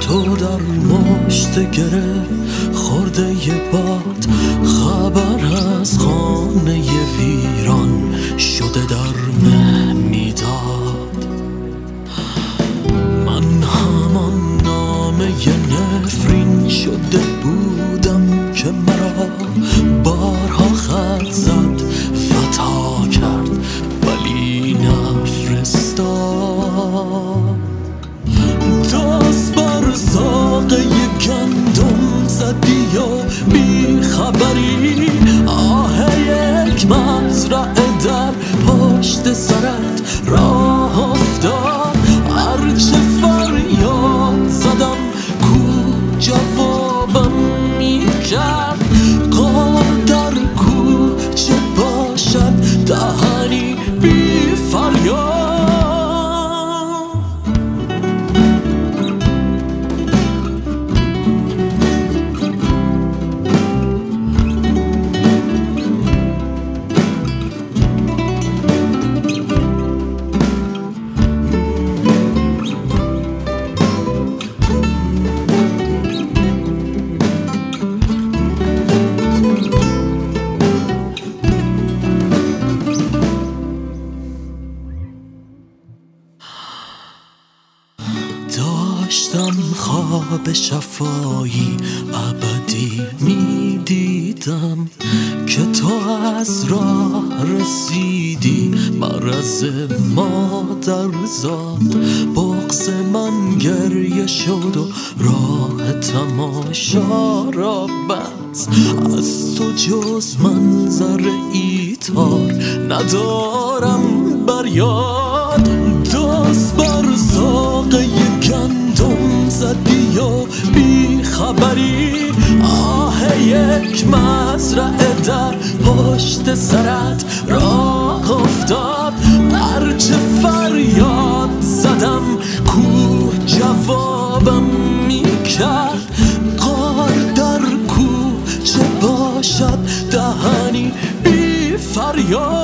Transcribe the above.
تو در مشت گره خورده ی باد، خبر از خانه ویران شده در مه میداد. من همان نامه نفرین شده بودم که مرا بارها خط زد، خطا کرد ولی نفرستاد. دست بر ساقه گندم زدی و بی خبری، آه یک مزرعه در پشت سرت راه افتاد. هرچه فریاد زدم کو جوابم میکرد، غار در کوچه باشد دهنی بی فریاد. داشتم خواب شفایی ابدی می دیدم که تو از راه رسیدی، مرز مادر زاد. بغض من گریه شد و راه تماشا را بس، از تو جز منظر ایثار ندارم بر یاد. دست بر ساقه گندم زدی و بی خبری، آه یک مزرعه در پشت سرت راه افتاد. هرچه فریاد زدم کو جوابم میکرد، غار در کوچه باشد دهنی بی فریاد.